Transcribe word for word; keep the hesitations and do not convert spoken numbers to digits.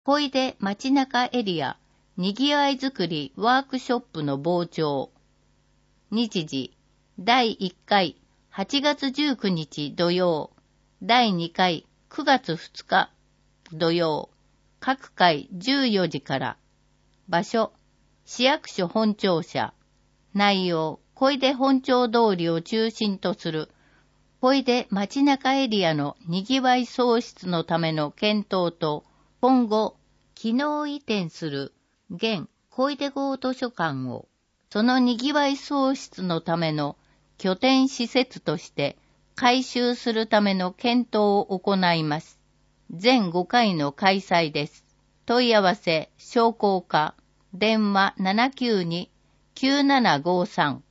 小出街中エリアにぎわいづくりワークショップの傍聴。日時、だいいっかいはちがつじゅうくにち土曜、だいにかいくがつふつか土曜、各回じゅうよじから。場所、市役所本庁舎。内容、小出本町通りを中心とする小出街中エリアのにぎわい創出のための検討と、今後、機能移転する現小出郷図書館を、そのにぎわい創出のための拠点施設として改修するための検討を行います。全ごかいの開催です。問い合わせ、商工課、電話 ななきゅうに きゅうななごさん